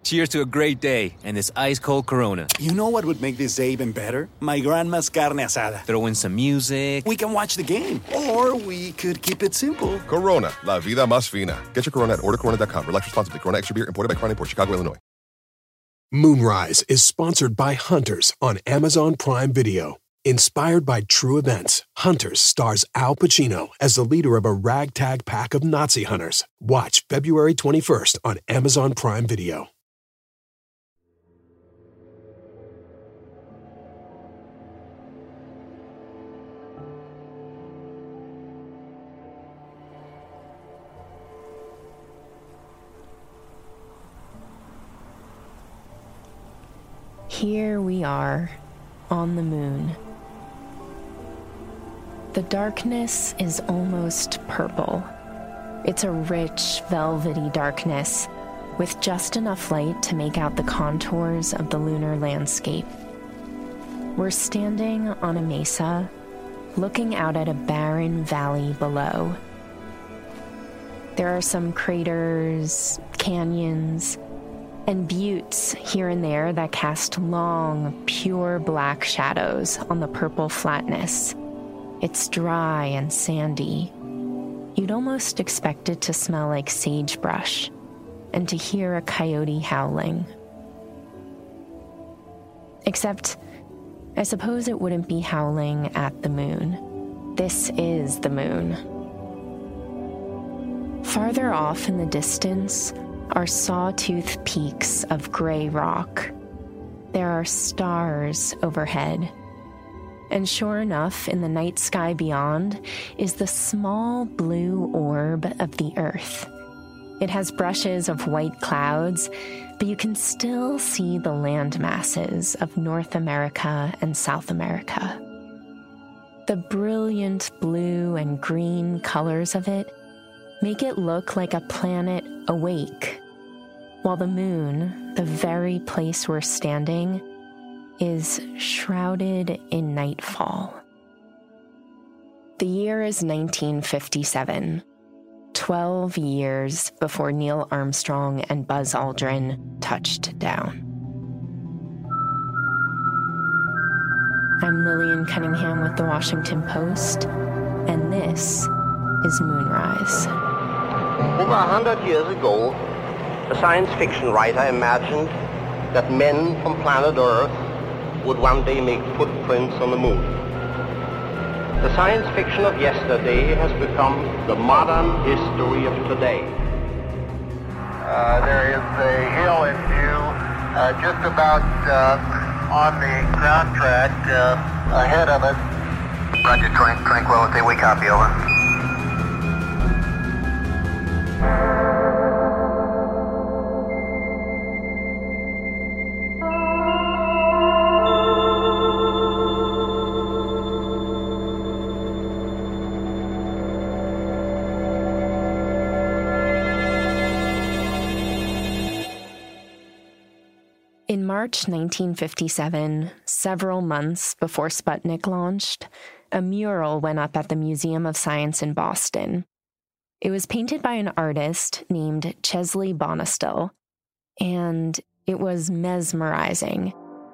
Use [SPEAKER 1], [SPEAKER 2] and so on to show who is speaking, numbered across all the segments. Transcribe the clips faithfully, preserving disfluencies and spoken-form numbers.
[SPEAKER 1] Cheers to a great day and this ice-cold Corona.
[SPEAKER 2] You know what would make this day even better? My grandma's carne asada.
[SPEAKER 1] Throw in some music.
[SPEAKER 2] We can watch the game. Or we could keep it simple.
[SPEAKER 3] Corona, la vida más fina. Get your Corona at order corona dot com. Relax responsibly. Corona Extra Beer, imported by Crown Imports, Chicago, Illinois.
[SPEAKER 4] Moonrise is sponsored by Hunters on Amazon Prime Video. Inspired by true events, Hunters stars Al Pacino as the leader of a ragtag pack of Nazi hunters. Watch February twenty-first on Amazon Prime Video.
[SPEAKER 5] Here we are, on the moon. The darkness is almost purple. It's a rich, velvety darkness, with just enough light to make out the contours of the lunar landscape. We're standing on a mesa, looking out at a barren valley below. There are some craters, canyons, and buttes here and there that cast long, pure black shadows on the purple flatness. It's dry and sandy. You'd almost expect it to smell like sagebrush and to hear a coyote howling. Except, I suppose it wouldn't be howling at the moon. This is the moon. Farther off in the distance are sawtooth peaks of gray rock. There are stars overhead. And sure enough, in the night sky beyond is the small blue orb of the Earth. It has brushes of white clouds, but you can still see the land masses of North America and South America. The brilliant blue and green colors of it make it look like a planet awake, while the moon, the very place we're standing, is shrouded in nightfall. The year is nineteen fifty-seven, twelve years before Neil Armstrong and Buzz Aldrin touched down. I'm Lillian Cunningham with The Washington Post, and this is Moonrise.
[SPEAKER 6] Over a hundred years ago, a science fiction writer imagined that men from planet Earth would one day make footprints on the moon. The science fiction of yesterday has become the modern history of today.
[SPEAKER 7] Uh, there is a hill in view uh, just about uh, on the ground track uh, ahead of us.
[SPEAKER 8] Roger, Tran- Tranquility, we copy, over.
[SPEAKER 5] In March nineteen fifty-seven, several months before Sputnik launched, a mural went up at the Museum of Science in Boston. It was painted by an artist named Chesley Bonestell, and it was mesmerizing.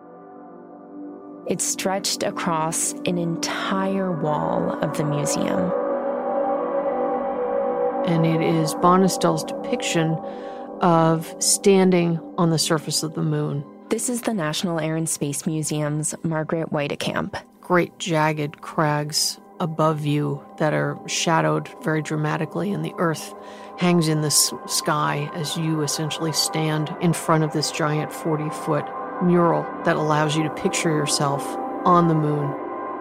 [SPEAKER 5] It stretched across an entire wall of the museum.
[SPEAKER 9] And it is Bonestell's depiction of standing on the surface of the moon.
[SPEAKER 5] This is the National Air and Space Museum's Margaret Weitekamp.
[SPEAKER 9] Great jagged crags above you that are shadowed very dramatically, and the Earth hangs in the s- sky as you essentially stand in front of this giant forty-foot mural that allows you to picture yourself on the moon.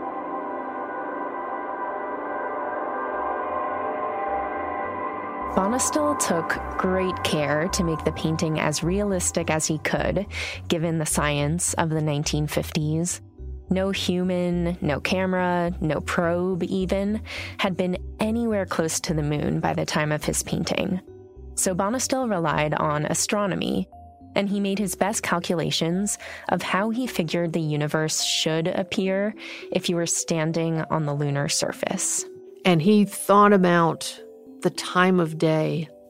[SPEAKER 5] Bonestell took great care to make the painting as realistic as he could, given the science of the nineteen fifties. No human, no camera, no probe even, had been anywhere close to the moon by the time of his painting. So Bonestell relied on astronomy, and he made his best calculations of how he figured the universe should appear if you were standing on the lunar surface.
[SPEAKER 9] And he thought about the time of day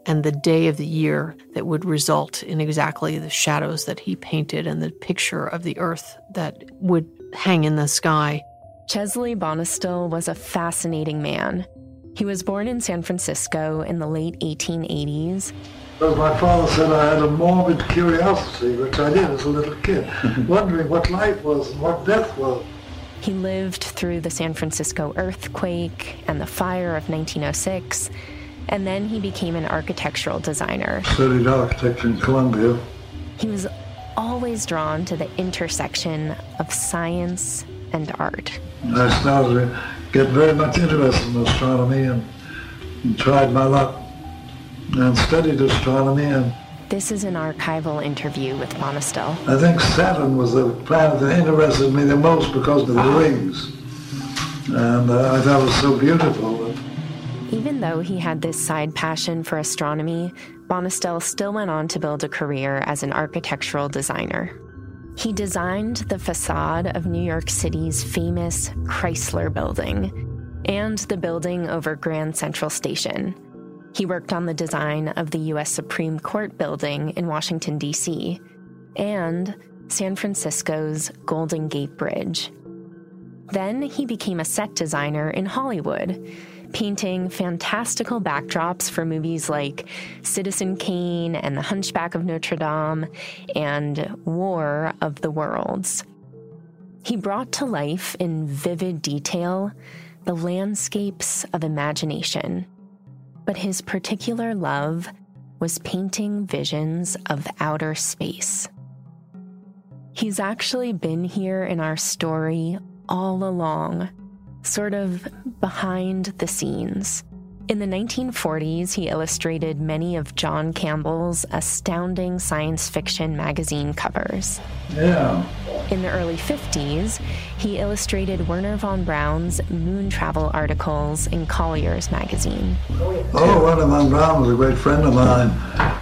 [SPEAKER 9] and the day of the year that would result in exactly the shadows that he painted and the picture of the Earth that would hang in the sky.
[SPEAKER 5] Chesley Bonestell was a fascinating man. He was born in San Francisco in the late eighteen eighties.
[SPEAKER 10] As my father said, I had a morbid curiosity, which I did as a little kid, wondering what life was and what death was.
[SPEAKER 5] He lived through the San Francisco earthquake and the fire of nineteen oh six, and then he became an architectural designer.
[SPEAKER 10] Studied architecture in Columbia.
[SPEAKER 5] He was always drawn to the intersection of science and art.
[SPEAKER 10] I started to get very much interested in astronomy and, and tried my luck and studied astronomy. And
[SPEAKER 5] this is an archival interview with Bonestell.
[SPEAKER 10] I think Saturn was the planet that interested me the most because of the rings. And uh, I thought it was so beautiful.
[SPEAKER 5] Even though he had this side passion for astronomy, Bonestell still went on to build a career as an architectural designer. He designed the facade of New York City's famous Chrysler Building and the building over Grand Central Station. He worked on the design of the U S Supreme Court building in Washington, D C, and San Francisco's Golden Gate Bridge. Then he became a set designer in Hollywood, painting fantastical backdrops for movies like Citizen Kane and The Hunchback of Notre Dame and War of the Worlds. He brought to life in vivid detail the landscapes of imagination, but his particular love was painting visions of outer space. He's actually been here in our story all along, sort of behind the scenes. In the nineteen forties, he illustrated many of John Campbell's astounding science fiction magazine covers.
[SPEAKER 10] Yeah.
[SPEAKER 5] In the early fifties, he illustrated Wernher von Braun's moon travel articles in Collier's magazine.
[SPEAKER 10] Oh, Wernher von Braun was a great friend of mine.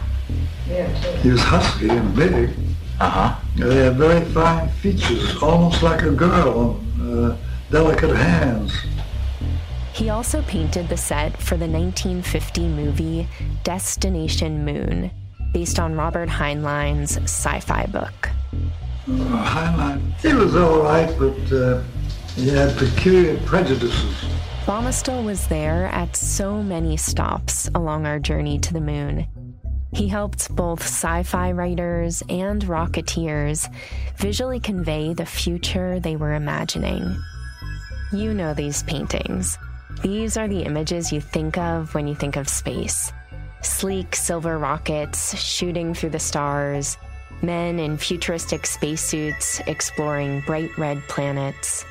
[SPEAKER 10] He was husky and big.
[SPEAKER 8] Uh-huh.
[SPEAKER 10] He had very fine features, almost like a girl, uh, delicate hands.
[SPEAKER 5] He also painted the set for the nineteen fifty movie Destination Moon, based on Robert Heinlein's sci-fi book.
[SPEAKER 10] Uh, Heinlein, he was all right, but uh, he had peculiar prejudices.
[SPEAKER 5] Bonestell was there at so many stops along our journey to the moon. He helped both sci-fi writers and rocketeers visually convey the future they were imagining. You know these paintings. These are the images you think of when you think of space. Sleek silver rockets shooting through the stars, men in futuristic spacesuits exploring bright red planets.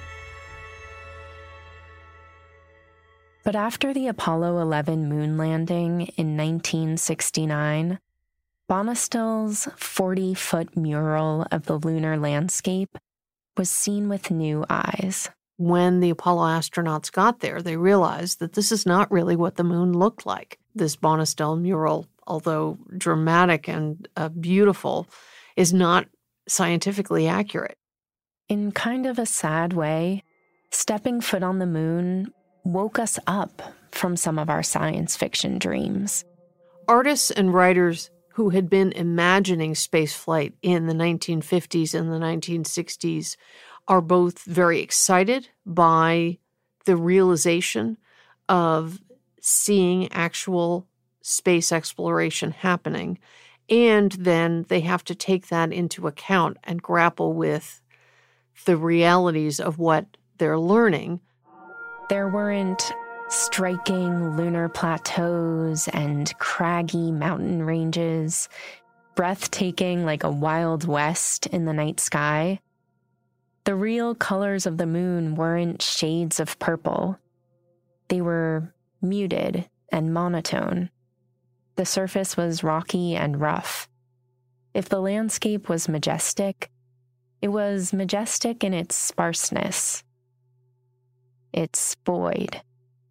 [SPEAKER 5] But after the Apollo eleven moon landing in nineteen sixty-nine, Bonestell's forty-foot mural of the lunar landscape was seen with new eyes.
[SPEAKER 9] When the Apollo astronauts got there, they realized that this is not really what the moon looked like. This Bonestell mural, although dramatic and uh, beautiful, is not scientifically accurate.
[SPEAKER 5] In kind of a sad way, stepping foot on the moon woke us up from some of our science fiction dreams.
[SPEAKER 9] Artists and writers who had been imagining spaceflight in the nineteen fifties and the nineteen sixties are both very excited by the realization of seeing actual space exploration happening, and then they have to take that into account and grapple with the realities of what they're learning.
[SPEAKER 5] There weren't striking lunar plateaus and craggy mountain ranges, breathtaking like a Wild West in the night sky. The real colors of the moon weren't shades of purple. They were muted and monotone. The surface was rocky and rough. If the landscape was majestic, it was majestic in its sparseness, its void.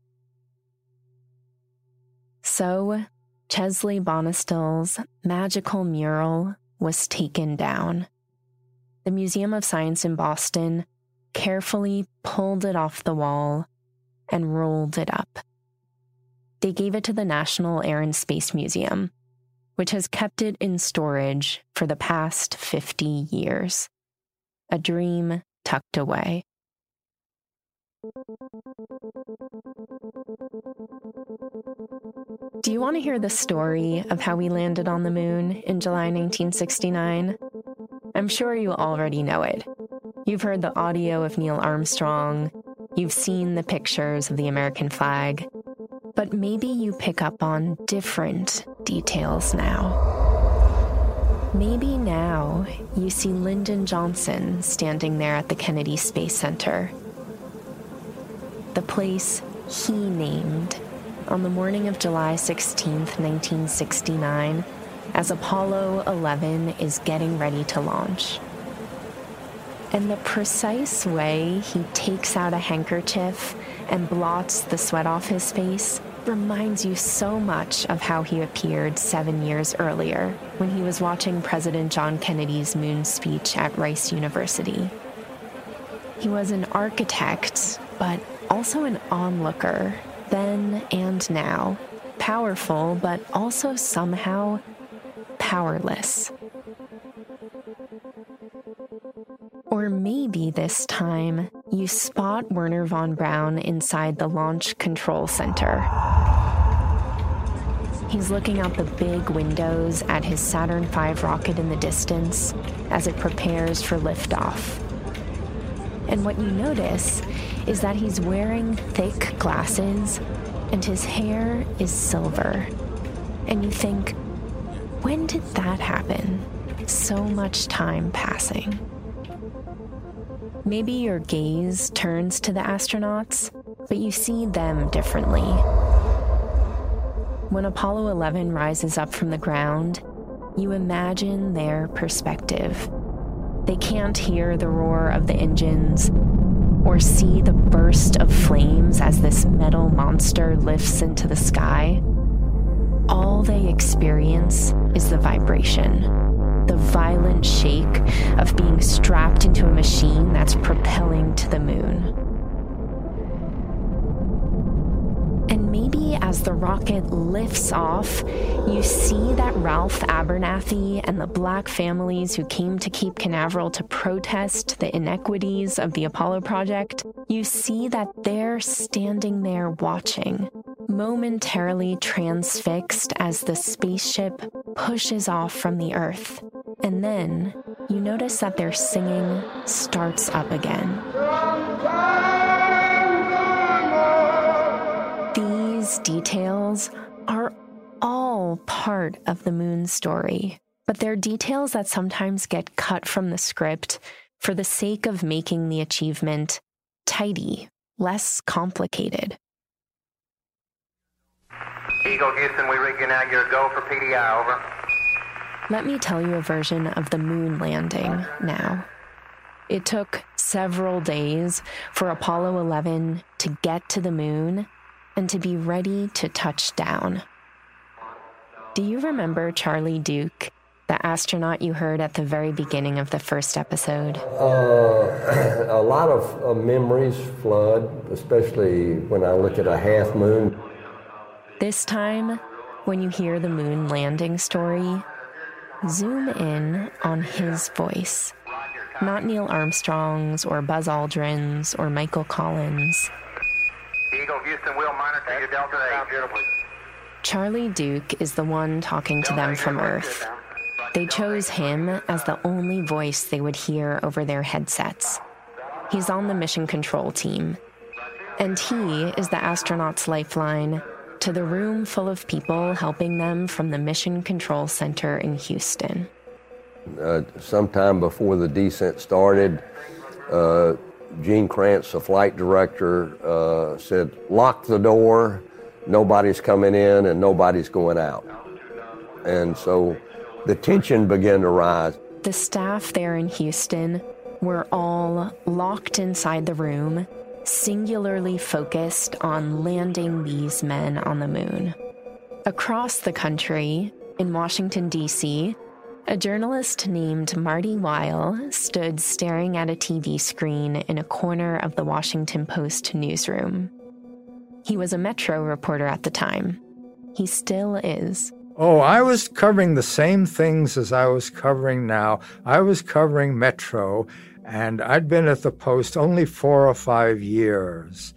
[SPEAKER 5] So, Chesley Bonestell's magical mural was taken down. The Museum of Science in Boston carefully pulled it off the wall and rolled it up. they gave it to the National Air and Space Museum, which has kept it in storage for the past fifty years. A dream tucked away. Do you want to hear the story of how we landed on the moon in July nineteen sixty-nine? I'm sure you already know it. You've heard the audio of Neil Armstrong. You've seen the pictures of the American flag. But maybe you pick up on different details now. Maybe now you see Lyndon Johnson standing there at the Kennedy Space Center, the place he named on the morning of July sixteenth, nineteen sixty-nine, as Apollo eleven is getting ready to launch. And the precise way he takes out a handkerchief and blots the sweat off his face reminds you so much of how he appeared seven years earlier when he was watching President John Kennedy's moon speech at Rice University. He was an architect, but also an onlooker, then and now, powerful, but also somehow powerless. Or maybe this time, you spot Wernher von Braun inside the Launch Control Center. He's looking out the big windows at his Saturn five rocket in the distance as it prepares for liftoff. And what you notice is that he's wearing thick glasses and his hair is silver. And you think, when did that happen? So much time passing. Maybe your gaze turns to the astronauts, but you see them differently. When Apollo eleven rises up from the ground, you imagine their perspective. They can't hear the roar of the engines or see the burst of flames as this metal monster lifts into the sky. All they experience is the vibration, the violent shake of being strapped into a machine that's propelling to the moon. And maybe as the rocket lifts off, you see that Ralph Abernathy and the Black families who came to Cape Canaveral to protest the inequities of the Apollo project, you see that they're standing there watching, momentarily transfixed as the spaceship pushes off from the Earth. And then you notice that their singing starts up again. These details are all part of the moon story, but they're details that sometimes get cut from the script for the sake of making the achievement tidy, less complicated.
[SPEAKER 8] Eagle Houston, we read you now. You're a go for P D I, over.
[SPEAKER 5] Let me tell you a version of the moon landing now. It took several days for Apollo eleven to get to the moon and to be ready to touch down. Do you remember Charlie Duke, the astronaut you heard at the very beginning of the first episode?
[SPEAKER 11] Uh, a lot of uh, memories flood, especially when I look at a half moon.
[SPEAKER 5] This time, when you hear the moon landing story, zoom in on his voice, not Neil Armstrong's or Buzz Aldrin's or Michael Collins.
[SPEAKER 8] Eagle Houston, we'll monitor you, Delta eight.
[SPEAKER 5] Charlie Duke is the one talking to them from Earth. They chose him as the only voice they would hear over their headsets. He's on the mission control team, and he is the astronauts' lifeline to the room full of people helping them from the Mission Control Center in Houston.
[SPEAKER 11] Uh, sometime before the descent started, uh, Gene Kranz, the flight director, uh, said, lock the door, nobody's coming in and nobody's going out. And so the tension began to rise.
[SPEAKER 5] The staff there in Houston were all locked inside the room, singularly focused on landing these men on the moon. Across the country, in Washington, D C, a journalist named Marty Weil stood staring at a T V screen in a corner of the Washington Post newsroom. He was a Metro reporter at the time. He still is.
[SPEAKER 12] Oh, I was covering the same things as I was covering now. I was covering Metro, and I'd been at the Post only four or five years.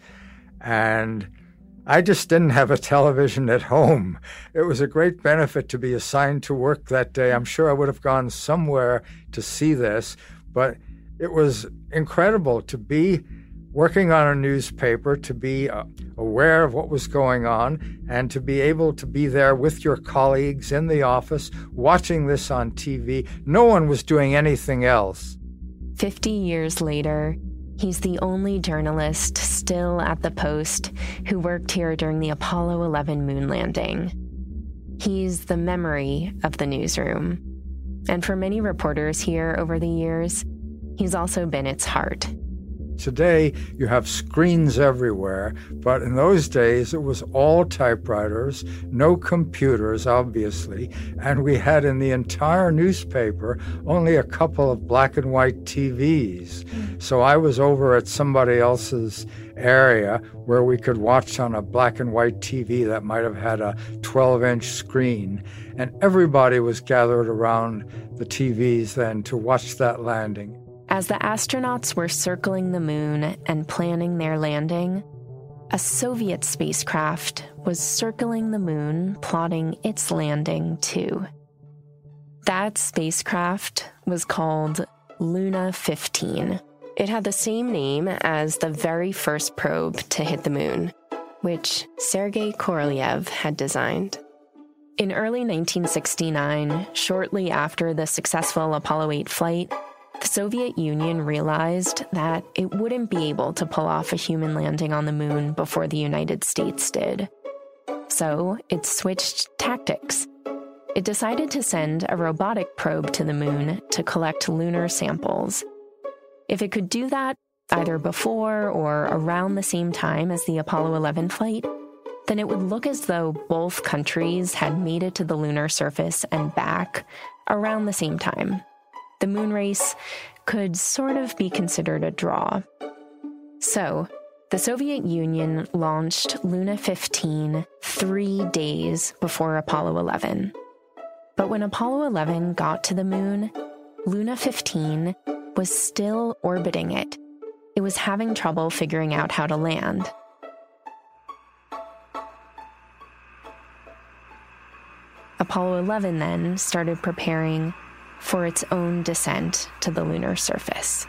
[SPEAKER 12] And I just didn't have a television at home. It was a great benefit to be assigned to work that day. I'm sure I would have gone somewhere to see this, but it was incredible to be working on a newspaper, to be uh, aware of what was going on, and to be able to be there with your colleagues in the office, watching this on T V. No one was doing anything else.
[SPEAKER 5] Fifty years later, he's the only journalist still at the Post who worked here during the Apollo eleven moon landing. He's the memory of the newsroom. And for many reporters here over the years, he's also been its heart.
[SPEAKER 12] Today, you have screens everywhere, but in those days, it was all typewriters, no computers, obviously, and we had in the entire newspaper only a couple of black and white T Vs. So I was over at somebody else's area where we could watch on a black and white T V that might have had a twelve-inch screen, and everybody was gathered around the T Vs then to watch that landing.
[SPEAKER 5] As the astronauts were circling the moon and planning their landing, a Soviet spacecraft was circling the moon, plotting its landing too. That spacecraft was called Luna fifteen. It had the same name as the very first probe to hit the moon, which Sergei Korolev had designed. In early nineteen sixty-nine, shortly after the successful Apollo eight flight, the Soviet Union realized that it wouldn't be able to pull off a human landing on the moon before the United States did. So it switched tactics. It decided to send a robotic probe to the moon to collect lunar samples. If it could do that either before or around the same time as the Apollo eleven flight, then it would look as though both countries had made it to the lunar surface and back around the same time. The moon race could sort of be considered a draw. So, the Soviet Union launched Luna fifteen three days before Apollo eleven. But when Apollo eleven got to the moon, Luna fifteen was still orbiting it. It was having trouble figuring out how to land. Apollo eleven then started preparing for its own descent to the lunar surface.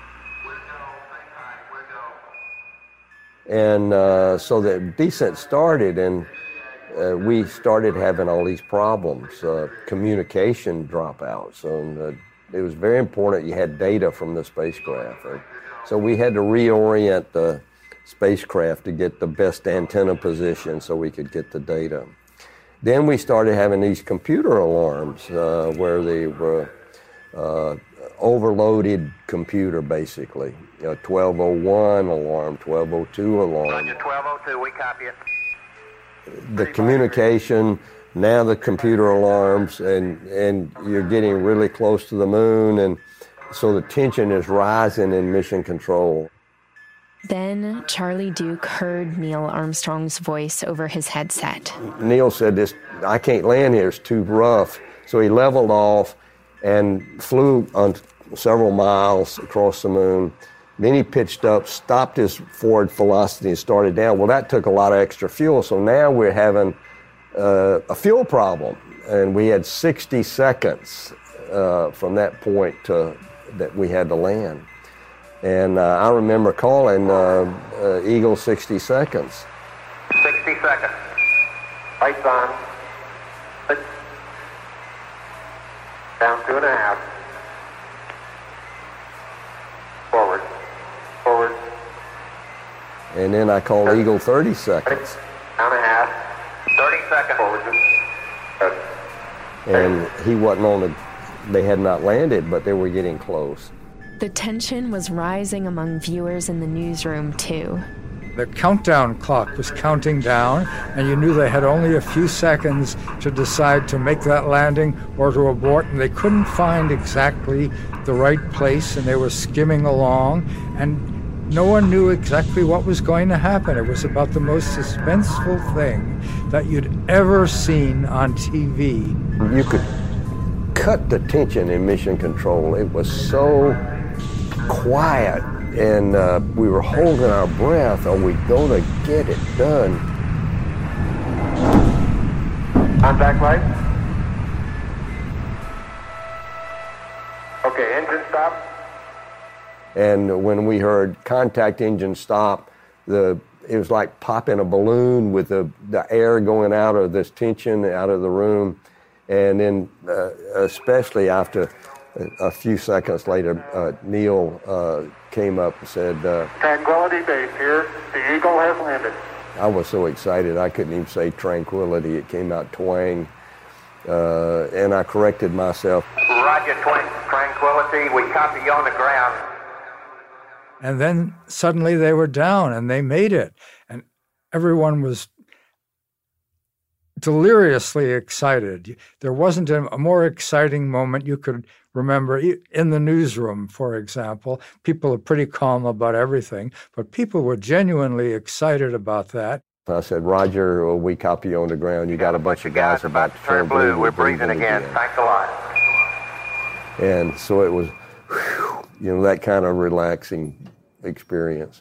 [SPEAKER 11] And uh, so the descent started, and uh, we started having all these problems, uh, communication dropouts. And uh, it was very important you had data from the spacecraft. And so we had to reorient the spacecraft to get the best antenna position so we could get the data. Then we started having these computer alarms uh, where they were uh, overloaded computer, basically. You know, twelve oh one alarm, twelve oh two alarm.
[SPEAKER 8] Roger, twelve oh two, we copy it.
[SPEAKER 11] The communication, now the computer alarms, and, and you're getting really close to the moon, and so the tension is rising in mission control.
[SPEAKER 5] Then Charlie Duke heard Neil Armstrong's voice over his headset.
[SPEAKER 11] Neil said, "This, I can't land here, it's too rough." So he leveled off and flew on several miles across the moon. Then he pitched up, stopped his forward velocity and started down. Well, that took a lot of extra fuel, so now we're having uh, a fuel problem. And we had sixty seconds uh, from that point to, that we had to land. And uh, I remember calling uh, uh, Eagle sixty seconds.
[SPEAKER 8] sixty seconds. Lights on. Lights. Down two and a half. Forward. Forward.
[SPEAKER 11] And then I called thirty. Eagle thirty seconds.
[SPEAKER 8] Down a half. thirty seconds. Forward. Good.
[SPEAKER 11] And he wasn't on the, they had not landed, but they were getting close.
[SPEAKER 5] The tension was rising among viewers in the newsroom, too.
[SPEAKER 12] The countdown clock was counting down, and you knew they had only a few seconds to decide to make that landing or to abort, and they couldn't find exactly the right place, and they were skimming along. And No one knew exactly what was going to happen. It was about the most suspenseful thing that you'd ever seen on T V.
[SPEAKER 11] You could cut the tension in Mission Control. It was so quiet, and uh, we were holding our breath. Are we going to get it done?
[SPEAKER 8] Contact light. Okay, engine stop.
[SPEAKER 11] And when we heard contact engine stop, the it was like popping a balloon with the, the air going out of this tension out of the room. And then uh, especially after a, a few seconds later, uh, Neil uh, came up and said, uh,
[SPEAKER 8] Tranquility Base here. The Eagle has landed.
[SPEAKER 11] I was so excited I couldn't even say Tranquility. It came out twang. Uh, and I corrected myself.
[SPEAKER 8] Roger, twang, Tranquility. We copy you on the ground.
[SPEAKER 12] And then suddenly they were down and they made it. And everyone was deliriously excited. There wasn't a more exciting moment you could remember in the newsroom, for example. People are pretty calm about everything, but people were genuinely excited about that.
[SPEAKER 11] I said, Roger, we copy you on the ground. You got a bunch of guys about to turn blue.
[SPEAKER 8] We're breathing again. Thanks a lot.
[SPEAKER 11] And so it was, whew, you know, that kind of relaxing experience.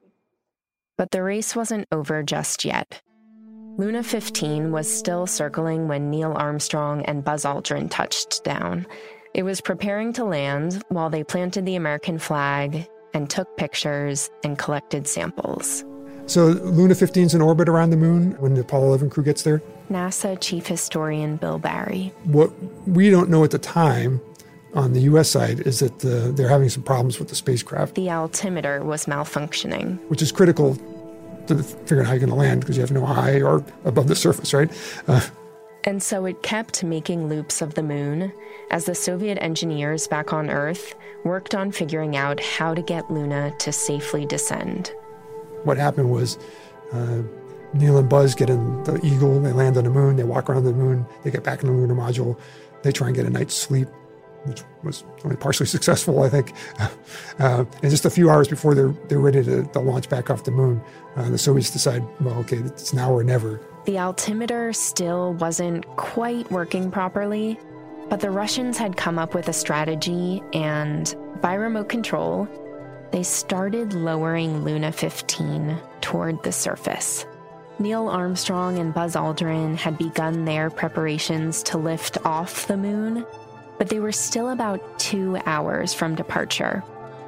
[SPEAKER 5] But the race wasn't over just yet. Luna fifteen was still circling when Neil Armstrong and Buzz Aldrin touched down. It was preparing to land while they planted the American flag and took pictures and collected samples.
[SPEAKER 13] So Luna fifteen's in orbit around the moon when the Apollo eleven crew gets there?
[SPEAKER 5] NASA Chief Historian Bill Barry.
[SPEAKER 13] What we don't know at the time on the U S side is that uh, they're having some problems with the spacecraft.
[SPEAKER 5] The altimeter was malfunctioning.
[SPEAKER 13] Which is critical to figuring out how you're going to land because you have no high or above the surface, right? Uh,
[SPEAKER 5] and so it kept making loops of the moon as the Soviet engineers back on Earth worked on figuring out how to get Luna to safely descend.
[SPEAKER 13] What happened was uh, Neil and Buzz get in the Eagle, they land on the moon, they walk around the moon, they get back in the lunar module, they try and get a night's sleep, which was only partially successful, I think. Uh, and just a few hours before they're, they're ready to, to launch back off the moon, uh, the Soviets decide, well, okay, it's now or never.
[SPEAKER 5] The altimeter still wasn't quite working properly, but the Russians had come up with a strategy, and by remote control, they started lowering Luna fifteen toward the surface. Neil Armstrong and Buzz Aldrin had begun their preparations to lift off the moon, but they were still about two hours from departure.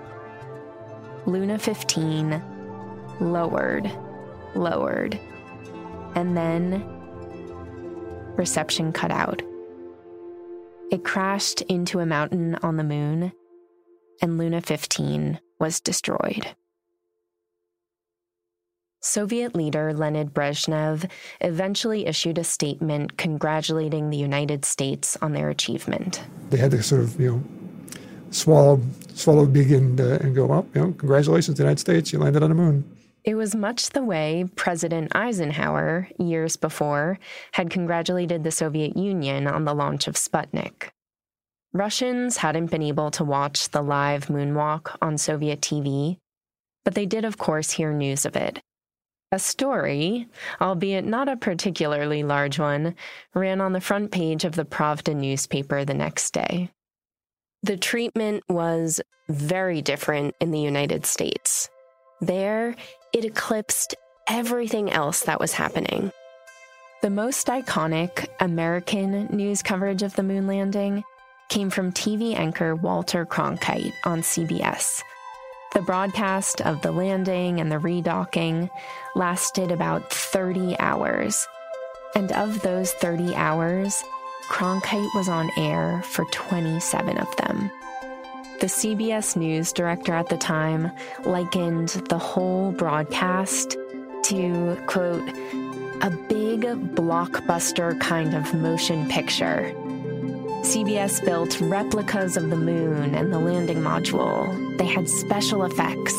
[SPEAKER 5] Luna fifteen lowered, lowered, and then reception cut out. It crashed into a mountain on the moon, and Luna fifteen was destroyed. Soviet leader Leonid Brezhnev eventually issued a statement congratulating the United States on their achievement.
[SPEAKER 13] They had to sort of, you know, swallow, swallow big and, uh, and go, well, you know, congratulations, the United States, you landed on the moon.
[SPEAKER 5] It was much the way President Eisenhower, years before, had congratulated the Soviet Union on the launch of Sputnik. Russians hadn't been able to watch the live moonwalk on Soviet T V, but they did, of course, hear news of it. A story, albeit not a particularly large one, ran on the front page of the Pravda newspaper the next day. The treatment was very different in the United States. There, it eclipsed everything else that was happening. The most iconic American news coverage of the moon landing came from T V anchor Walter Cronkite on C B S. The broadcast of the landing and the redocking lasted about thirty hours. And of those thirty hours, Cronkite was on air for twenty-seven of them. The C B S News director at the time likened the whole broadcast to, quote, a big blockbuster kind of motion picture. C B S built replicas of the moon and the landing module. They had special effects.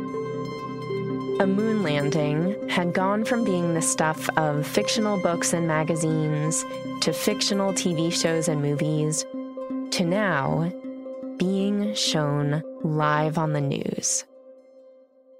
[SPEAKER 5] A moon landing had gone from being the stuff of fictional books and magazines to fictional T V shows and movies to now being shown live on the news.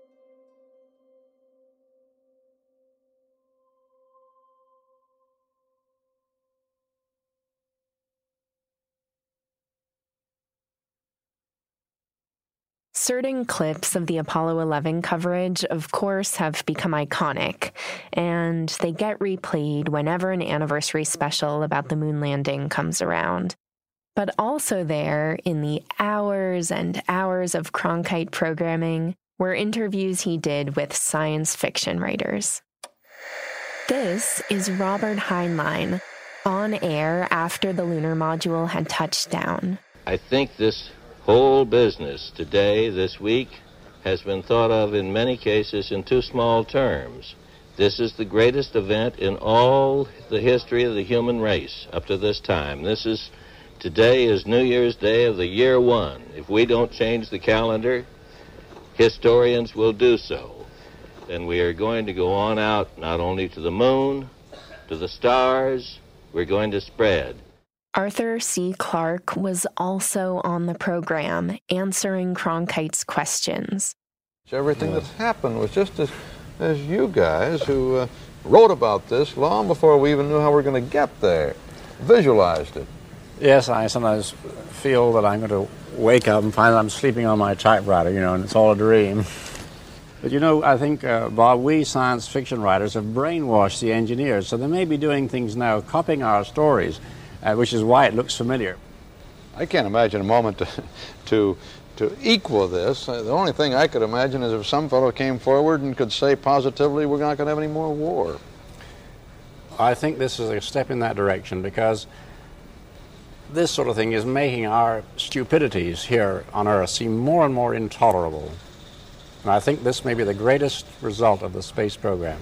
[SPEAKER 5] Certain clips of the Apollo eleven coverage, of course, have become iconic, and they get replayed whenever an anniversary special about the moon landing comes around. But also there, in the hours and hours of Cronkite programming, were interviews he did with science fiction writers. This is Robert Heinlein, on air after the lunar module had touched down.
[SPEAKER 14] I think this whole business today, this week, has been thought of in many cases in too small terms. This is the greatest event in all the history of the human race up to this time. This is, today is New Year's Day of the year one. If we don't change the calendar, historians will do so. Then we are going to go on out not only to the moon, to the stars, we're going to spread.
[SPEAKER 5] Arthur C. Clarke was also on the program, answering Cronkite's questions.
[SPEAKER 15] Everything that's happened was just as, as you guys who uh, wrote about this long before we even knew how we were going to get there, visualized it.
[SPEAKER 16] Yes, I sometimes feel that I'm going to wake up and find that I'm sleeping on my typewriter, you know, and it's all a dream. But, you know, I think, uh, Bob, we science fiction writers have brainwashed the engineers, so they may be doing things now, copying our stories, uh, which is why it looks familiar.
[SPEAKER 15] I can't imagine a moment to, to, to equal this. Uh, the only thing I could imagine is if some fellow came forward and could say positively we're not going to have any more war.
[SPEAKER 16] I think this is a step in that direction, because this sort of thing is making our stupidities here on Earth seem more and more intolerable. And I think this may be the greatest result of the space program.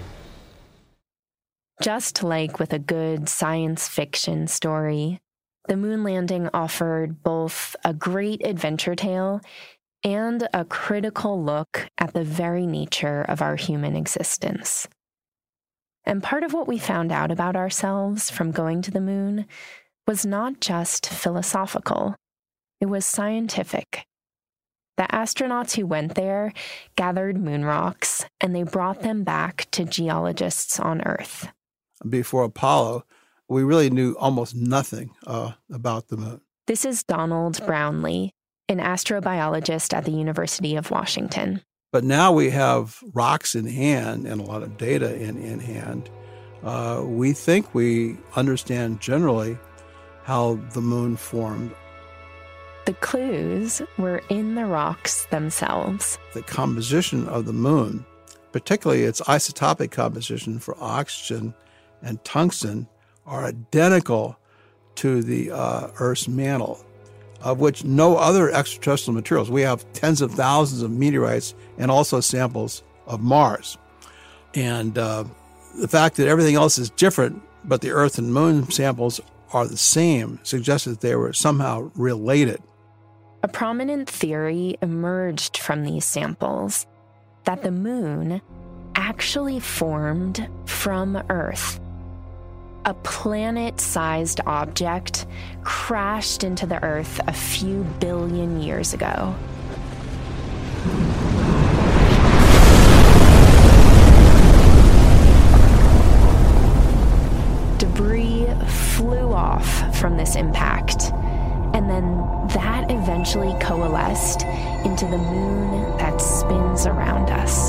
[SPEAKER 5] Just like with a good science fiction story, the moon landing offered both a great adventure tale and a critical look at the very nature of our human existence. And part of what we found out about ourselves from going to the moon was not just philosophical, it was scientific. The astronauts who went there gathered moon rocks, and they brought them back to geologists on Earth.
[SPEAKER 17] Before Apollo, we really knew almost nothing uh, about the moon.
[SPEAKER 5] This is Donald Brownlee, an astrobiologist at the University of Washington.
[SPEAKER 17] But now we have rocks in hand and a lot of data in, in hand. Uh, we think we understand generally how the moon formed.
[SPEAKER 5] The clues were in the rocks themselves.
[SPEAKER 17] The composition of the moon, particularly its isotopic composition for oxygen and tungsten, are identical to the uh, Earth's mantle, of which no other extraterrestrial materials. We have tens of thousands of meteorites and also samples of Mars. And uh, the fact that everything else is different, but the Earth and Moon samples are the same, suggests that they were somehow related.
[SPEAKER 5] A prominent theory emerged from these samples that the moon actually formed from Earth. A planet-sized object crashed into the Earth a few billion years ago. Debris flew off from this impact, and then that eventually coalesced into the moon that spins around us.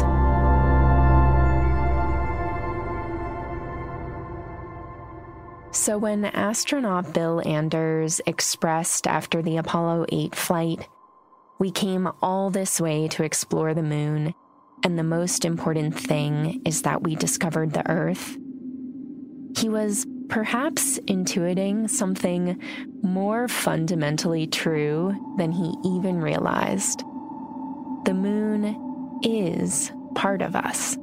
[SPEAKER 5] So when astronaut Bill Anders expressed after the Apollo eight flight, "We came all this way to explore the moon, and the most important thing is that we discovered the Earth," he was perhaps intuiting something more fundamentally true than he even realized. The moon is part of us.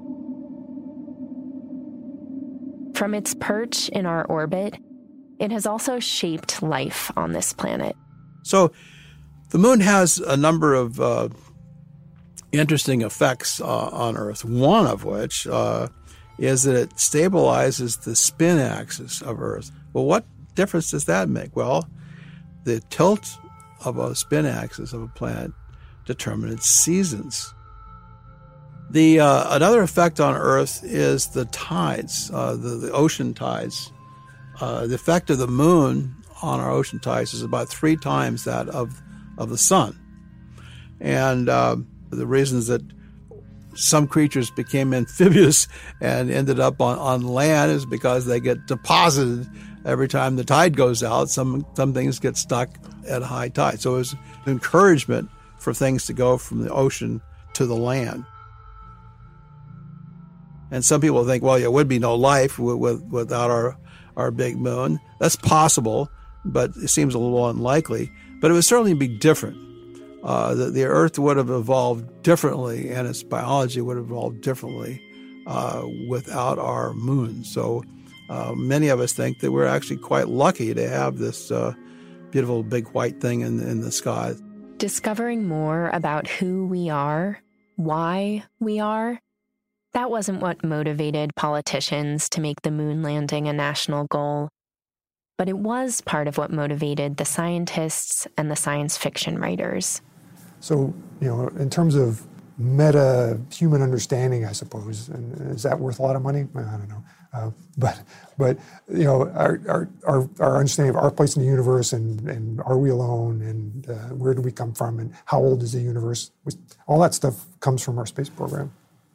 [SPEAKER 5] From its perch in our orbit, it has also shaped life on this planet.
[SPEAKER 17] So the moon has a number of uh, interesting effects uh, on Earth, one of which uh, is that it stabilizes the spin axis of Earth. Well, what difference does that make? Well, the tilt of a spin axis of a planet determines its seasons. The uh, another effect on Earth is the tides, uh, the, the ocean tides. Uh, the effect of the moon on our ocean tides is about three times that of, of the sun. And uh, the reasons that some creatures became amphibious and ended up on, on land is because they get deposited every time the tide goes out. Some, some things get stuck at high tide. So it was an encouragement for things to go from the ocean to the land. And some people think, well, there would be no life with, with, without our, our big moon. That's possible, but it seems a little unlikely. But it would certainly be different. Uh, the, the Earth would have evolved differently, and its biology would have evolved differently uh, without our moon. So uh, many of us think that we're actually quite lucky to have this uh, beautiful big white thing in, in the sky.
[SPEAKER 5] Discovering more about who we are, why we are, that wasn't what motivated politicians to make the moon landing a national goal. But it was part of what motivated the scientists and the science fiction writers.
[SPEAKER 13] So, you know, in terms of meta human understanding, I suppose, and is that worth a lot of money? I don't know. Uh, but, but you know, our, our, our, our understanding of our place in the universe and, and are we alone and uh, where do we come from and how old is the universe? All that stuff comes from our space program.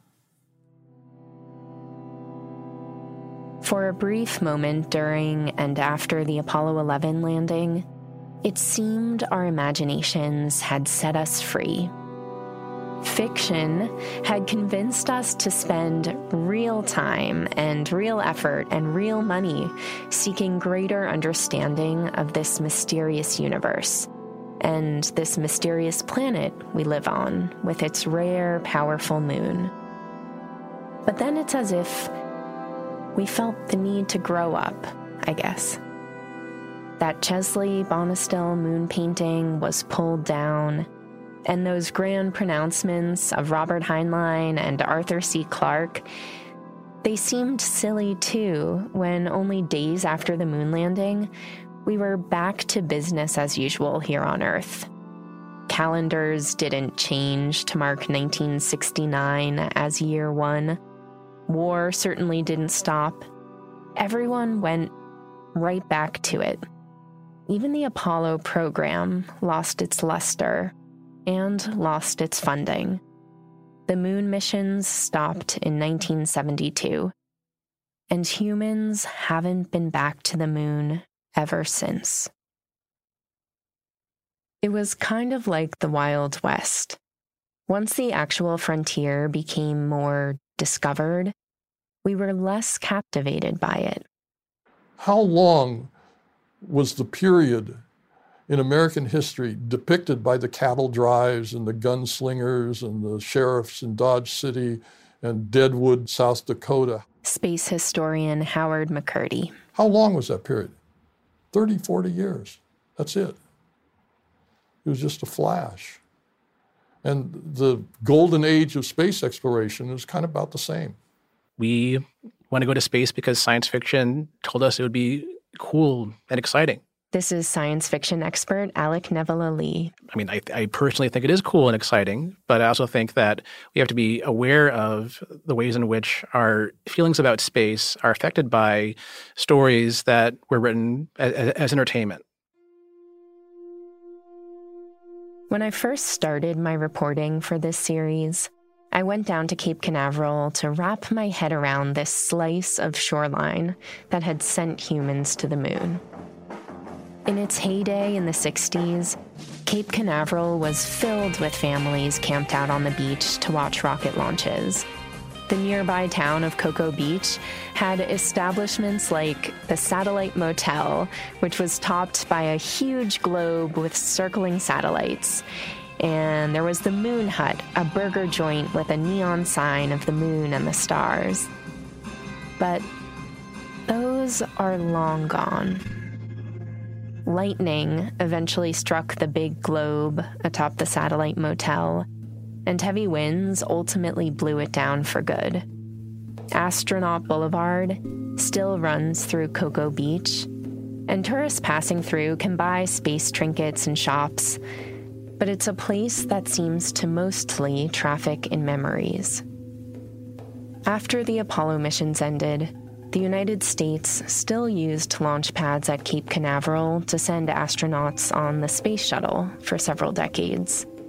[SPEAKER 5] For a brief moment during and after the Apollo eleven landing, it seemed our imaginations had set us free. Fiction had convinced us to spend real time and real effort and real money seeking greater understanding of this mysterious universe and this mysterious planet we live on with its rare, powerful moon. But then it's as if we felt the need to grow up, I guess. That Chesley Bonestell moon painting was pulled down, and those grand pronouncements of Robert Heinlein and Arthur C. Clarke, they seemed silly too when only days after the moon landing, we were back to business as usual here on Earth. Calendars didn't change to mark nineteen sixty-nine as year one. War certainly didn't stop. Everyone went right back to it. Even the Apollo program lost its luster and lost its funding. The moon missions stopped in nineteen seventy-two, and humans haven't been back to the moon ever since. It was kind of like the Wild West. Once the actual frontier became more discovered, we were less captivated by it.
[SPEAKER 18] How long was the period in American history depicted by the cattle drives and the gunslingers and the sheriffs in Dodge City and Deadwood, South Dakota?
[SPEAKER 5] Space historian Howard McCurdy.
[SPEAKER 18] How long was that period? thirty, forty years. That's it. It was just a flash. And the golden age of space exploration is kind of about the same.
[SPEAKER 19] We want to go to space because science fiction told us it would be cool and exciting.
[SPEAKER 5] This is science fiction expert Alec Nevala-Lee.
[SPEAKER 19] I mean, I, I personally think it is cool and exciting, but I also think that we have to be aware of the ways in which our feelings about space are affected by stories that were written as, as entertainment.
[SPEAKER 5] When I first started my reporting for this series, I went down to Cape Canaveral to wrap my head around this slice of shoreline that had sent humans to the moon. In its heyday in the sixties, Cape Canaveral was filled with families camped out on the beach to watch rocket launches. The nearby town of Cocoa Beach had establishments like the Satellite Motel, which was topped by a huge globe with circling satellites. And there was the Moon Hut, a burger joint with a neon sign of the moon and the stars. But those are long gone. Lightning eventually struck the big globe atop the Satellite Motel, and heavy winds ultimately blew it down for good. Astronaut Boulevard still runs through Cocoa Beach, and tourists passing through can buy space trinkets and shops, but it's a place that seems to mostly traffic in memories. After the Apollo missions ended, the United States still used launch pads at Cape Canaveral to send astronauts on the space shuttle for several decades.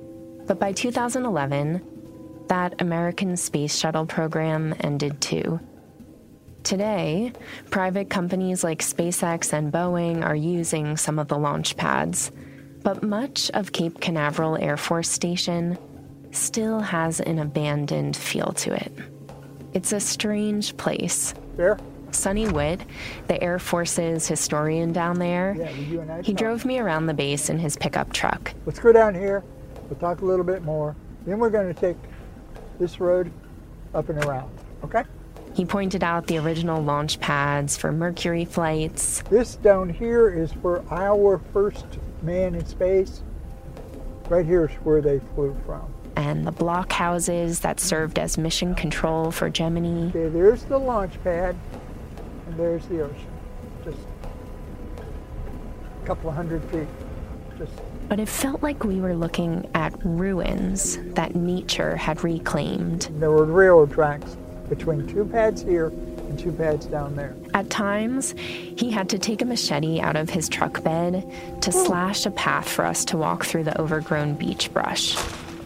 [SPEAKER 5] But by two thousand eleven, that American space shuttle program ended too. Today, private companies like SpaceX and Boeing are using some of the launch pads, but much of Cape Canaveral Air Force Station still has an abandoned feel to it. It's a strange place.
[SPEAKER 20] There?
[SPEAKER 5] Sonny Witt, the Air Force's historian down there,
[SPEAKER 20] Yeah, we do a nice
[SPEAKER 5] he
[SPEAKER 20] talk.
[SPEAKER 5] drove me around the base in his pickup truck.
[SPEAKER 20] Let's go down here. We'll talk a little bit more. Then we're going to take this road up and around, okay?
[SPEAKER 5] He pointed out the original launch pads for Mercury flights.
[SPEAKER 20] This down here is where our first man in space. Right here is where they flew from.
[SPEAKER 5] And the blockhouses that served as mission control for Gemini.
[SPEAKER 20] Okay, there's the launch pad, and there's the ocean. Just a couple of hundred feet. Just.
[SPEAKER 5] But it felt like we were looking at ruins that nature had reclaimed.
[SPEAKER 20] There were railroad tracks between two pads here and two pads down there.
[SPEAKER 5] At times, he had to take a machete out of his truck bed to slash a path for us to walk through the overgrown beach brush.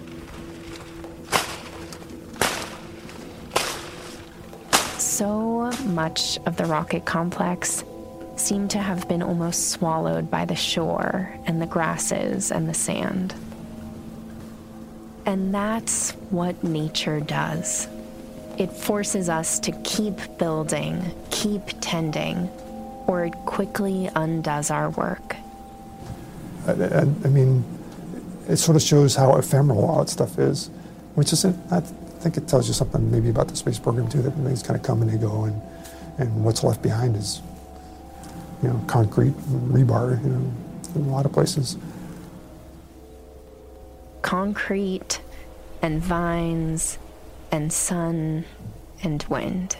[SPEAKER 5] So much of the rocket complex seemed to have been almost swallowed by the shore and the grasses and the sand. And that's what nature does. It forces us to keep building, keep tending, or it quickly undoes our work.
[SPEAKER 13] I, I, I mean, it sort of shows how ephemeral all that stuff is, which is, I think it tells you something maybe about the space program too, that things kind of come and they go, and, and what's left behind is, you know, concrete, rebar, you know, in a lot of places.
[SPEAKER 5] Concrete and vines and sun and wind.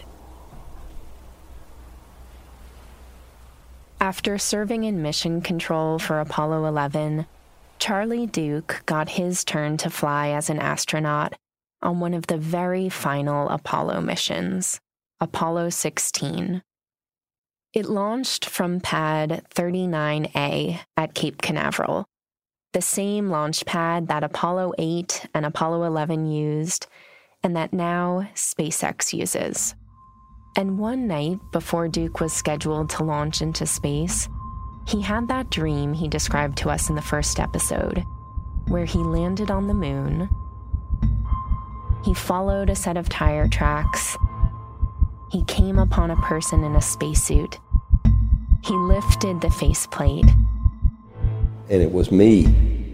[SPEAKER 5] After serving in mission control for Apollo eleven, Charlie Duke got his turn to fly as an astronaut on one of the very final Apollo missions, Apollo sixteen. It launched from pad thirty-nine A at Cape Canaveral, the same launch pad that Apollo eight and Apollo eleven used, and that now SpaceX uses. And one night before Duke was scheduled to launch into space, he had that dream he described to us in the first episode, where he landed on the moon. He followed a set of tire tracks. He came upon a person in a spacesuit. He lifted the faceplate.
[SPEAKER 11] And it was me.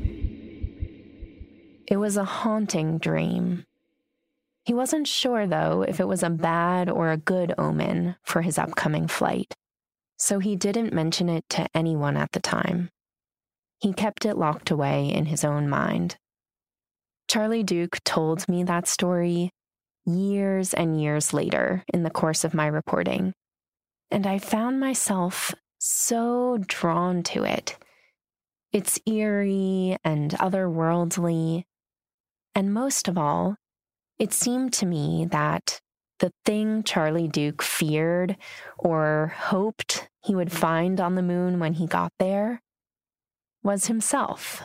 [SPEAKER 5] It was a haunting dream. He wasn't sure, though, if it was a bad or a good omen for his upcoming flight, so he didn't mention it to anyone at the time. He kept it locked away in his own mind. Charlie Duke told me that story years and years later in the course of my reporting, and I found myself so drawn to it. It's eerie and otherworldly, and most of all, it seemed to me that the thing Charlie Duke feared or hoped he would find on the moon when he got there was himself.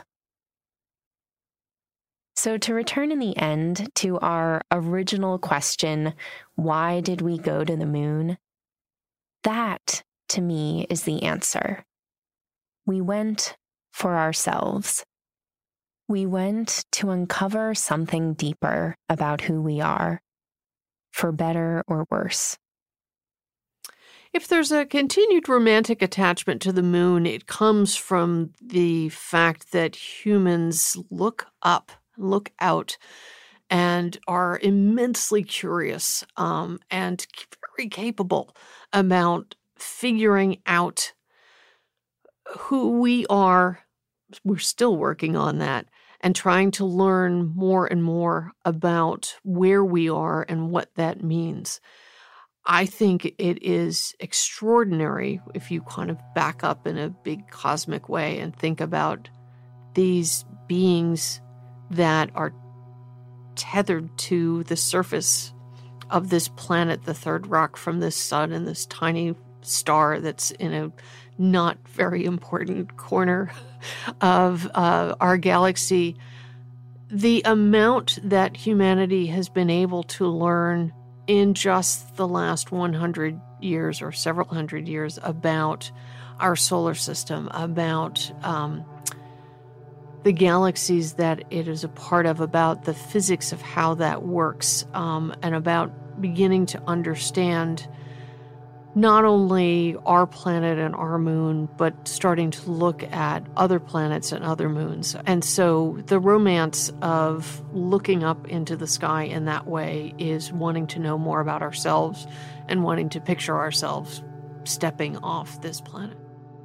[SPEAKER 5] So to return in the end to our original question, why did we go to the moon? That, to me, is the answer. We went for ourselves. We went to uncover something deeper about who we are, for better or worse.
[SPEAKER 9] If there's a continued romantic attachment to the moon, it comes from the fact that humans look up, look out, and are immensely curious um, and very capable about figuring out who we are. We're still working on that and trying to learn more and more about where we are and what that means. I think it is extraordinary if you kind of back up in a big cosmic way and think about these beings that are tethered to the surface of this planet, the third rock from this sun and this tiny star that's in a not very important corner of uh, our galaxy. the amount that humanity has been able to learn in just the last one hundred years or several hundred years about our solar system, about um, the galaxies that it is a part of, about the physics of how that works, um, and about beginning to understand not only our planet and our moon, but starting to look at other planets and other moons. And so the romance of looking up into the sky in that way is wanting to know more about ourselves and wanting to picture ourselves stepping off this planet.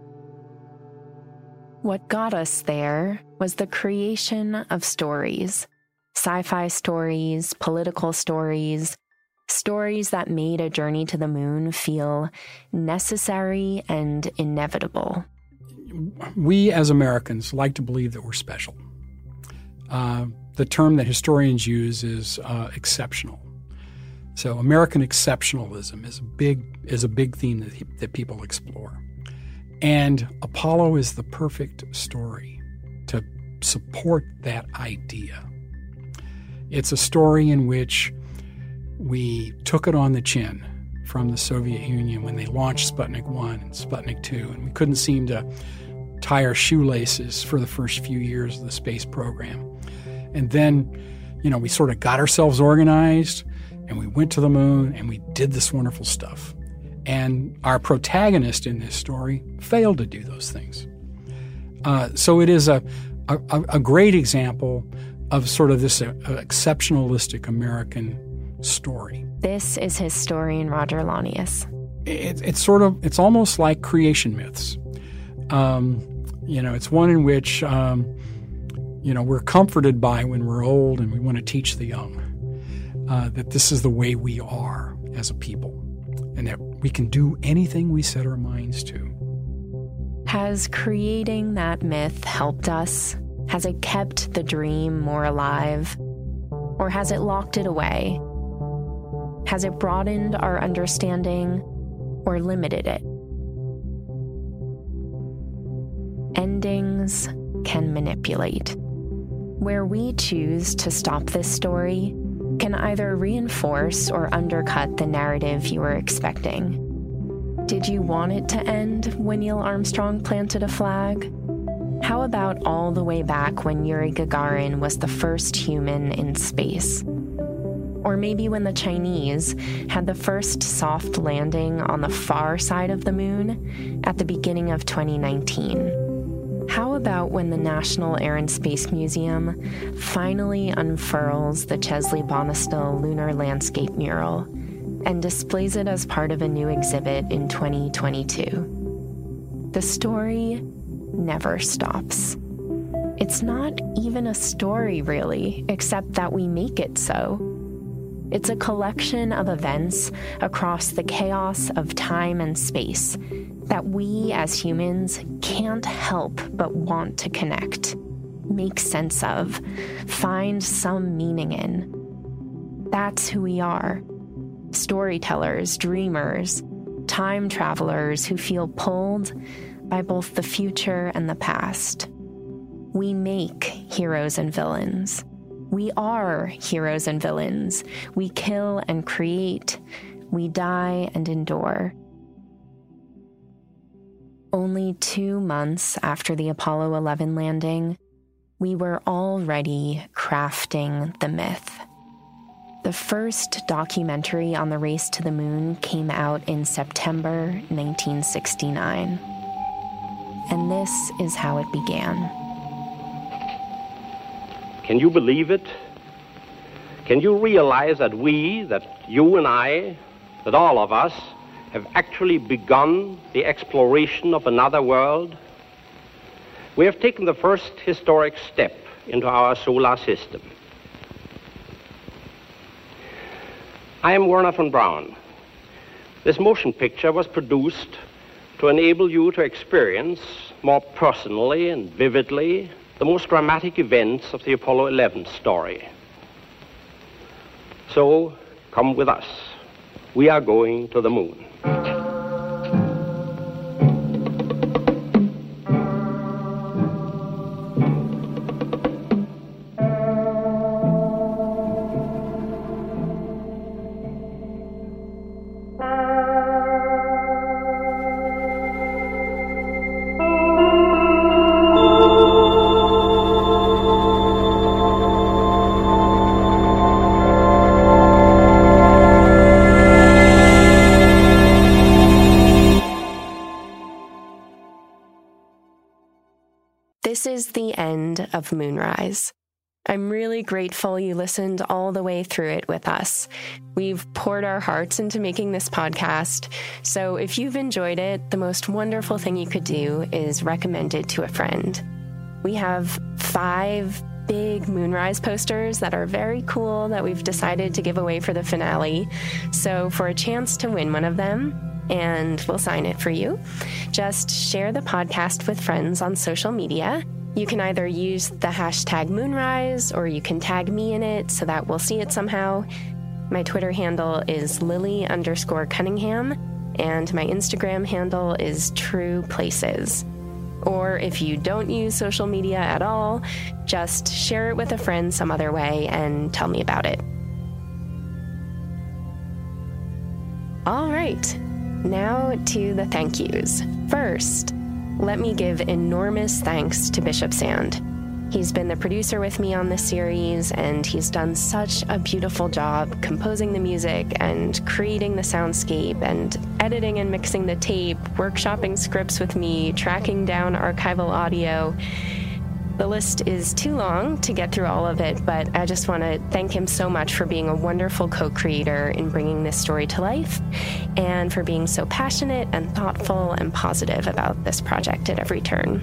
[SPEAKER 5] What got us there was the creation of stories, sci-fi stories, political stories, stories that made a journey to the moon feel necessary and inevitable.
[SPEAKER 21] We as Americans like to believe that we're special. Uh, the term that historians use is uh, exceptional. So American exceptionalism is a big is a big theme that, that people explore. And Apollo is the perfect story to support that idea. It's a story in which we took it on the chin from the Soviet Union when they launched Sputnik one and Sputnik two, and we couldn't seem to tie our shoelaces for the first few years of the space program. And then, you know, we sort of got ourselves organized, and we went to the moon, and we did this wonderful stuff. And our protagonist in this story failed to do those things. Uh, so it is a, a, a great example of sort of this uh, exceptionalistic American story.
[SPEAKER 5] This is historian Roger Launius.
[SPEAKER 21] It, it's sort of, it's almost like creation myths. Um, you know, it's one in which, um, you know, we're comforted by when we're old and we want to teach the young uh, that this is the way we are as a people and that we can do anything we set our minds to.
[SPEAKER 5] Has creating that myth helped us? Has it kept the dream more alive? Or has it locked it away? Has it broadened our understanding or limited it? Endings can manipulate. Where we choose to stop this story can either reinforce or undercut the narrative you were expecting. Did you want it to end when Neil Armstrong planted a flag? How about all the way back when Yuri Gagarin was the first human in space? Or maybe when the Chinese had the first soft landing on the far side of the moon at the beginning of twenty nineteen? How about when the National Air and Space Museum finally unfurls the Chesley Bonestell Lunar Landscape mural and displays it as part of a new exhibit in twenty twenty-two? The story never stops. It's not even a story, really, except that we make it so. It's a collection of events across the chaos of time and space that we as humans can't help but want to connect, make sense of, find some meaning in. That's who we are. Storytellers, dreamers, time travelers who feel pulled by both the future and the past. We make heroes and villains. We are heroes and villains. We kill and create. We die and endure. Only two months after the Apollo eleven landing, we were already crafting the myth. The first documentary on the race to the moon came out in September nineteen sixty-nine. And this is how it began.
[SPEAKER 6] Can you believe it? Can you realize that we, that you and I, that all of us, have actually begun the exploration of another world? We have taken the first historic step into our solar system. I am Werner von Braun. This motion picture was produced to enable you to experience more personally and vividly the most dramatic events of the Apollo eleven story. So, come with us. We are going to the moon.
[SPEAKER 5] of Moonrise. I'm really grateful you listened all the way through it with us. We've poured our hearts into making this podcast, so if you've enjoyed it, the most wonderful thing you could do is recommend it to a friend. We have five big Moonrise posters that are very cool that we've decided to give away for the finale. So for a chance to win one of them, and we'll sign it for you, just share the podcast with friends on social media. You can either use the hashtag Moonrise or you can tag me in it so that we'll see it somehow. My Twitter handle is Lily underscore Cunningham, and my Instagram handle is True Places. Or if you don't use social media at all, just share it with a friend some other way and tell me about it. All right, now to the thank yous. First, let me give enormous thanks to Bishop Sand. He's been the producer with me on this series, and he's done such a beautiful job composing the music and creating the soundscape and editing and mixing the tape, workshopping scripts with me, tracking down archival audio. The list is too long to get through all of it, but I just want to thank him so much for being a wonderful co-creator in bringing this story to life, and for being so passionate and thoughtful and positive about this project at every turn.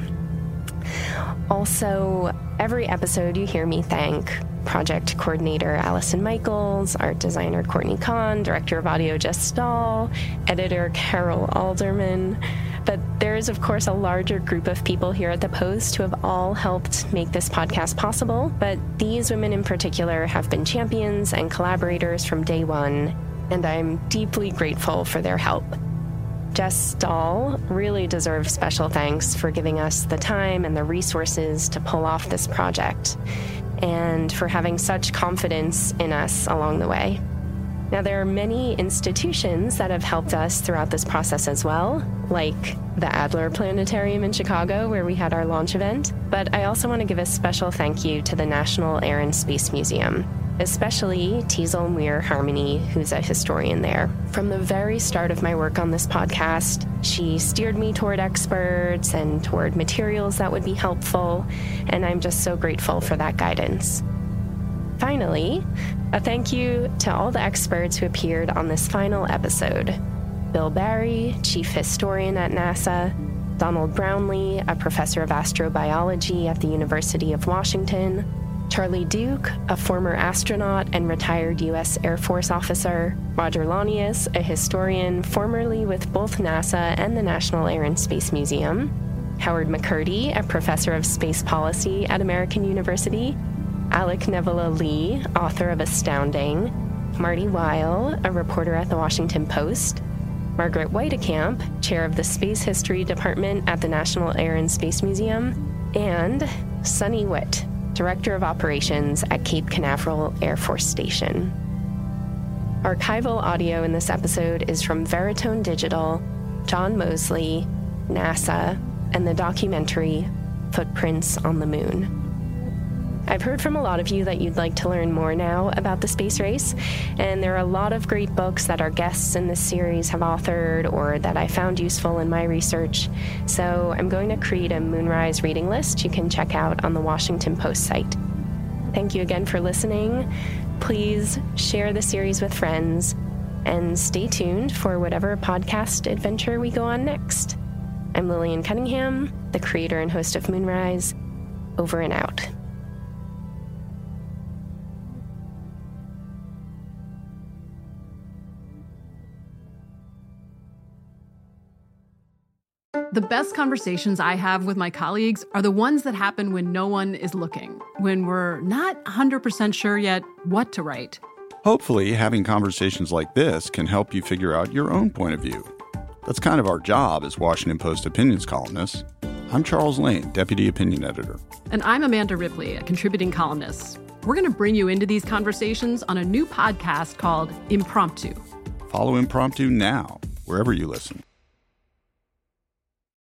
[SPEAKER 5] Also, every episode you hear me thank project coordinator Allison Michaels, art designer Courtney Kahn, director of audio Jess Stahl, editor Carol Alderman. But there is, of course, a larger group of people here at The Post who have all helped make this podcast possible. But these women in particular have been champions and collaborators from day one, and I'm deeply grateful for their help. Jess Stahl really deserves special thanks for giving us the time and the resources to pull off this project, and for having such confidence in us along the way. Now, there are many institutions that have helped us throughout this process as well, like the Adler Planetarium in Chicago, where we had our launch event. But I also want to give a special thank you to the National Air and Space Museum, especially Teasel Muir Harmony, who's a historian there. From the very start of my work on this podcast, she steered me toward experts and toward materials that would be helpful, and I'm just so grateful for that guidance. Finally, a thank you to all the experts who appeared on this final episode. Bill Barry, chief historian at NASA, Donald Brownlee, a professor of astrobiology at the University of Washington, Charlie Duke, a former astronaut and retired U S Air Force officer, Roger Launius, a historian formerly with both NASA and the National Air and Space Museum, Howard McCurdy, a professor of space policy at American University, Alec Nevala Lee, author of Astounding, Marty Weil, a reporter at the Washington Post, Margaret Weitekamp, chair of the Space History Department at the National Air and Space Museum, and Sonny Witt, director of operations at Cape Canaveral Air Force Station. Archival audio in this episode is from Veritone Digital, John Mosley, NASA, and the documentary Footprints on the Moon. I've heard from a lot of you that you'd like to learn more now about the space race, and there are a lot of great books that our guests in this series have authored or that I found useful in my research. So I'm going to create a Moonrise reading list you can check out on the Washington Post site. Thank you again for listening. Please share the series with friends, and stay tuned for whatever podcast adventure we go on next. I'm Lillian Cunningham, the creator and host of Moonrise. Over and out.
[SPEAKER 1] The best conversations I have with my colleagues are the ones that happen when no one is looking, when we're not one hundred percent sure yet what to write.
[SPEAKER 22] Hopefully, having conversations like this can help you figure out your own point of view. That's kind of our job as Washington Post opinions columnists. I'm Charles Lane, Deputy Opinion Editor.
[SPEAKER 1] And I'm Amanda Ripley, a contributing columnist. We're going to bring you into these conversations on a new podcast called Impromptu.
[SPEAKER 22] Follow Impromptu now, wherever you listen.